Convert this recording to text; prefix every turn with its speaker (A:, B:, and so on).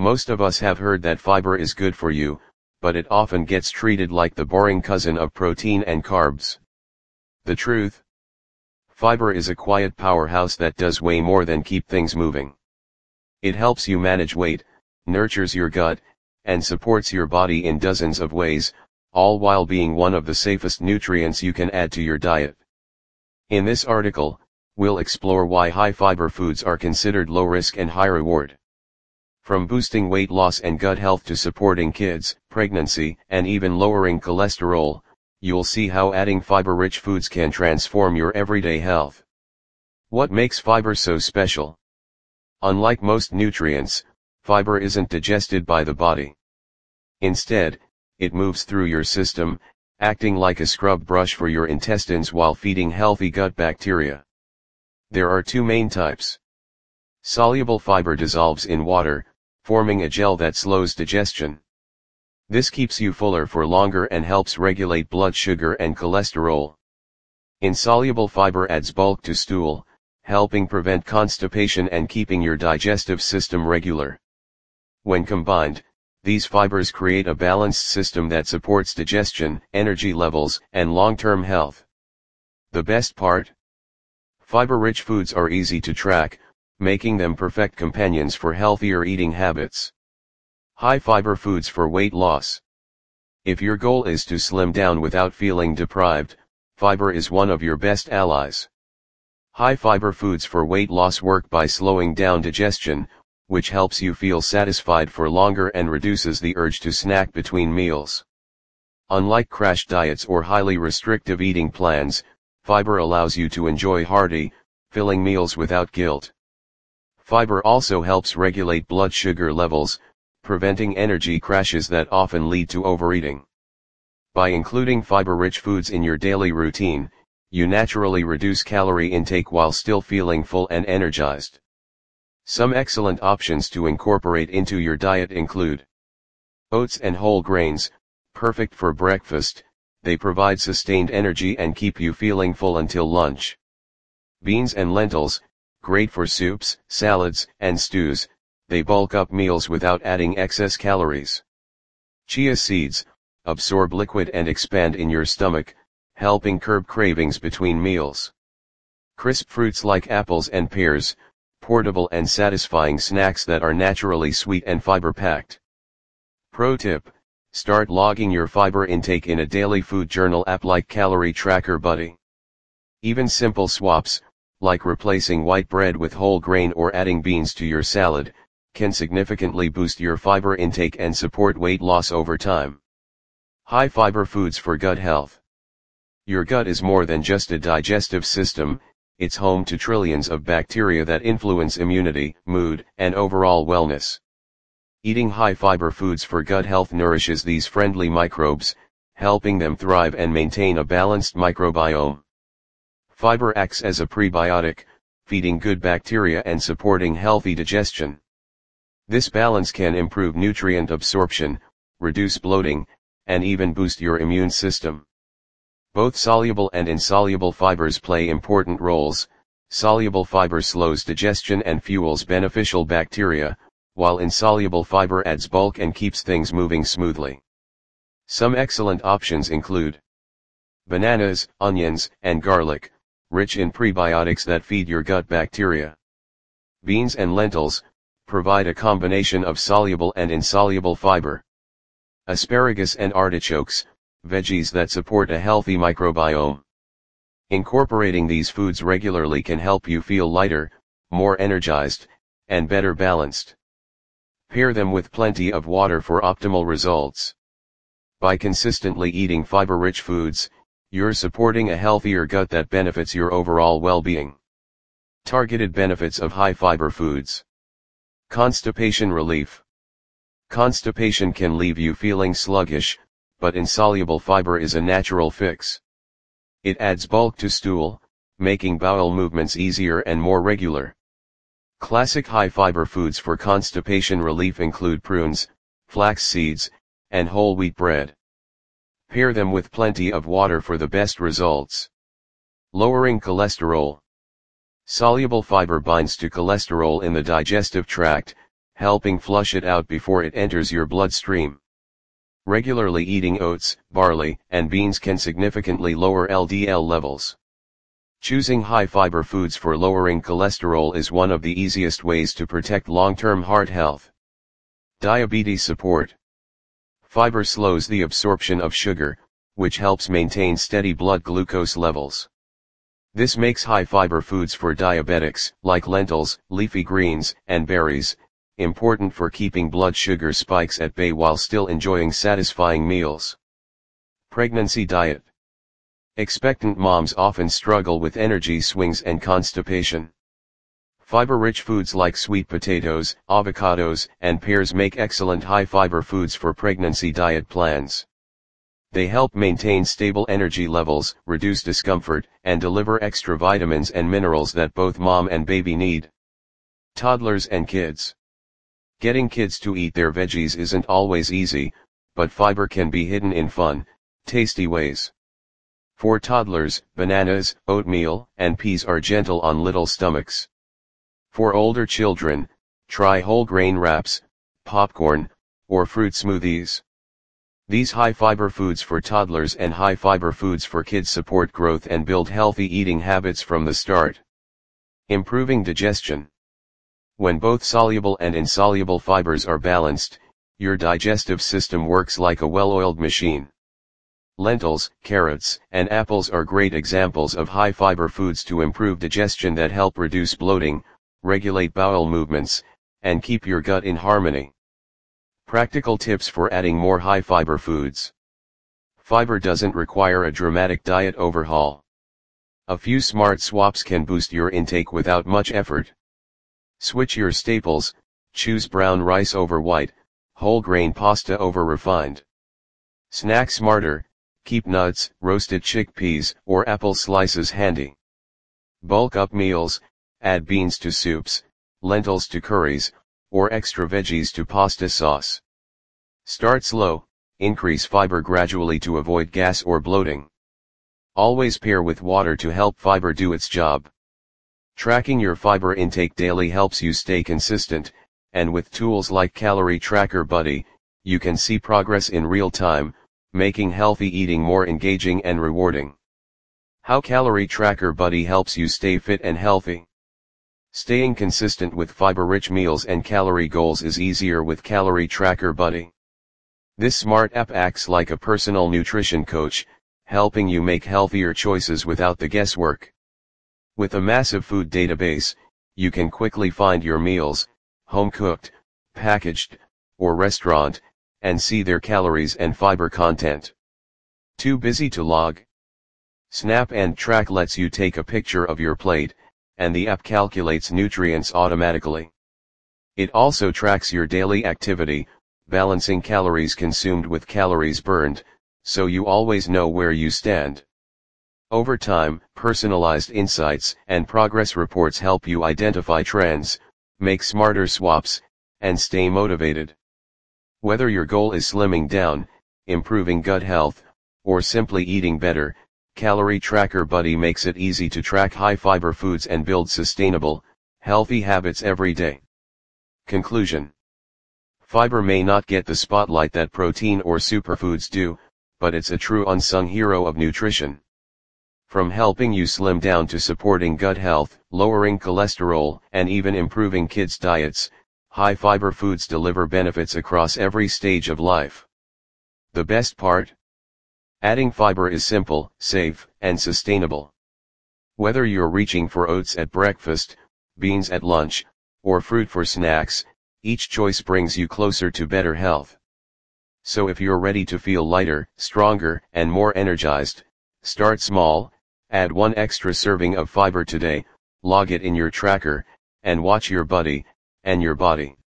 A: Most of us have heard that fiber is good for you, but it often gets treated like the boring cousin of protein and carbs. The truth? Fiber is a quiet powerhouse that does way more than keep things moving. It helps you manage weight, nurtures your gut, and supports your body in dozens of ways, all while being one of the safest nutrients you can add to your diet. In this article, we'll explore why high-fiber foods are considered low-risk and high-reward. From boosting weight loss and gut health to supporting kids, pregnancy, and even lowering cholesterol, you'll see how adding fiber-rich foods can transform your everyday health. What makes fiber so special? Unlike most nutrients, fiber isn't digested by the body. Instead, it moves through your system, acting like a scrub brush for your intestines while feeding healthy gut bacteria. There are two main types. Soluble fiber dissolves in water, forming a gel that slows digestion. This keeps you fuller for longer and helps regulate blood sugar and cholesterol. Insoluble fiber adds bulk to stool, helping prevent constipation and keeping your digestive system regular. When combined, these fibers create a balanced system that supports digestion, energy levels, and long-term health. The best part? Fiber-rich foods are easy to track, making them perfect companions for healthier eating habits. High-fiber foods for weight loss. If your goal is to slim down without feeling deprived, fiber is one of your best allies. High-fiber foods for weight loss work by slowing down digestion, which helps you feel satisfied for longer and reduces the urge to snack between meals. Unlike crash diets or highly restrictive eating plans, fiber allows you to enjoy hearty, filling meals without guilt. Fiber also helps regulate blood sugar levels, preventing energy crashes that often lead to overeating. By including fiber-rich foods in your daily routine, you naturally reduce calorie intake while still feeling full and energized. Some excellent options to incorporate into your diet include oats and whole grains, perfect for breakfast. They provide sustained energy and keep you feeling full until lunch. Beans and lentils, great for soups, salads, and stews. They bulk up meals without adding excess calories. Chia seeds, absorb liquid and expand in your stomach, helping curb cravings between meals. Crisp fruits like apples and pears, portable and satisfying snacks that are naturally sweet and fiber-packed. Pro tip: start logging your fiber intake in a daily food journal app like Calorie Tracker Buddy. Even simple swaps, like replacing white bread with whole grain or adding beans to your salad, can significantly boost your fiber intake and support weight loss over time. High fiber foods for gut health. Your gut is more than just a digestive system, it's home to trillions of bacteria that influence immunity, mood, and overall wellness. Eating high fiber foods for gut health nourishes these friendly microbes, helping them thrive and maintain a balanced microbiome. Fiber acts as a prebiotic, feeding good bacteria and supporting healthy digestion. This balance can improve nutrient absorption, reduce bloating, and even boost your immune system. Both soluble and insoluble fibers play important roles. Soluble fiber slows digestion and fuels beneficial bacteria, while insoluble fiber adds bulk and keeps things moving smoothly. Some excellent options include bananas, onions, and garlic, rich in prebiotics that feed your gut bacteria. Beans and lentils, provide a combination of soluble and insoluble fiber. Asparagus and artichokes, veggies that support a healthy microbiome. Incorporating these foods regularly can help you feel lighter, more energized, and better balanced. Pair them with plenty of water for optimal results. By consistently eating fiber-rich foods, you're supporting a healthier gut that benefits your overall well-being. Targeted benefits of high-fiber foods. Constipation relief. Constipation can leave you feeling sluggish, but insoluble fiber is a natural fix. It adds bulk to stool, making bowel movements easier and more regular. Classic high-fiber foods for constipation relief include prunes, flax seeds, and whole wheat bread. Pair them with plenty of water for the best results. Lowering cholesterol. Soluble fiber binds to cholesterol in the digestive tract, helping flush it out before it enters your bloodstream. Regularly eating oats, barley, and beans can significantly lower LDL levels. Choosing high-fiber foods for lowering cholesterol is one of the easiest ways to protect long-term heart health. Diabetes support. Fiber slows the absorption of sugar, which helps maintain steady blood glucose levels. This makes high-fiber foods for diabetics, like lentils, leafy greens, and berries, important for keeping blood sugar spikes at bay while still enjoying satisfying meals. Pregnancy diet. Expectant moms often struggle with energy swings and constipation. Fiber-rich foods like sweet potatoes, avocados, and pears make excellent high-fiber foods for pregnancy diet plans. They help maintain stable energy levels, reduce discomfort, and deliver extra vitamins and minerals that both mom and baby need. Toddlers and kids. Getting kids to eat their veggies isn't always easy, but fiber can be hidden in fun, tasty ways. For toddlers, bananas, oatmeal, and peas are gentle on little stomachs. For older children, try whole grain wraps, popcorn, or fruit smoothies. These high-fiber foods for toddlers and high-fiber foods for kids support growth and build healthy eating habits from the start. Improving digestion. When both soluble and insoluble fibers are balanced, your digestive system works like a well-oiled machine. Lentils, carrots, and apples are great examples of high-fiber foods to improve digestion that help reduce bloating, regulate bowel movements, and keep your gut in harmony. Practical tips for adding more high-fiber foods. Fiber doesn't require a dramatic diet overhaul. A few smart swaps can boost your intake without much effort. Switch your staples, choose brown rice over white, whole grain pasta over refined. Snack smarter, keep nuts, roasted chickpeas, or apple slices handy. Bulk up meals, add beans to soups, lentils to curries, or extra veggies to pasta sauce. Start slow, increase fiber gradually to avoid gas or bloating. Always pair with water to help fiber do its job. Tracking your fiber intake daily helps you stay consistent, and with tools like Calorie Tracker Buddy, you can see progress in real time, making healthy eating more engaging and rewarding. How Calorie Tracker Buddy helps you stay fit and healthy. Staying consistent with fiber-rich meals and calorie goals is easier with Calorie Tracker Buddy. This smart app acts like a personal nutrition coach, helping you make healthier choices without the guesswork. With a massive food database, you can quickly find your meals, home-cooked, packaged, or restaurant, and see their calories and fiber content. Too busy to log? Snap and Track lets you take a picture of your plate, and the app calculates nutrients automatically. It also tracks your daily activity, balancing calories consumed with calories burned, so you always know where you stand. Over time, personalized insights and progress reports help you identify trends, make smarter swaps, and stay motivated. Whether your goal is slimming down, improving gut health, or simply eating better, Calorie Tracker Buddy makes it easy to track high-fiber foods and build sustainable, healthy habits every day. Conclusion. Fiber may not get the spotlight that protein or superfoods do, but it's a true unsung hero of nutrition. From helping you slim down to supporting gut health, lowering cholesterol, and even improving kids' diets, high-fiber foods deliver benefits across every stage of life. The best part? Adding fiber is simple, safe, and sustainable. Whether you're reaching for oats at breakfast, beans at lunch, or fruit for snacks, each choice brings you closer to better health. So if you're ready to feel lighter, stronger, and more energized, start small, add one extra serving of fiber today, log it in your tracker, and watch your buddy, and your body.